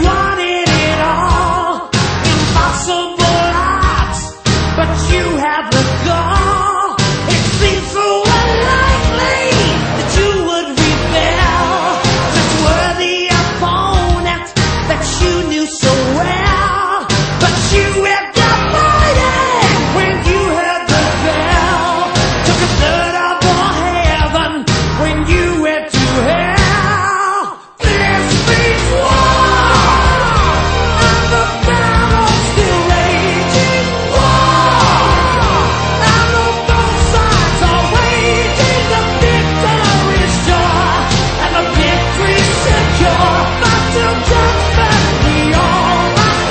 wanted it all. Impossible odds, but you have the gall. It seems so unlikely that you would rebel. Such worthy opponent that you knew so well. But you had divided when you heard the bell. Took a third of your heaven when you went to hell. This means war, and the battle's still raging. War, and on both sides are waging. The victory's sure, and the victory's secure. But till death that we all must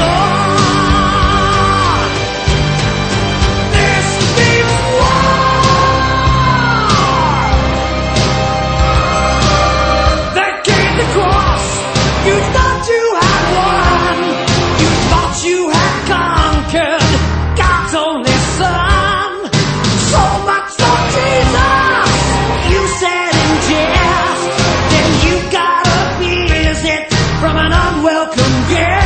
endure. This means war. They came to cross. You thought you had won. You thought you had conquered God's only son. So much for Jesus, you said in jest. Then you got a visit from an unwelcome guest.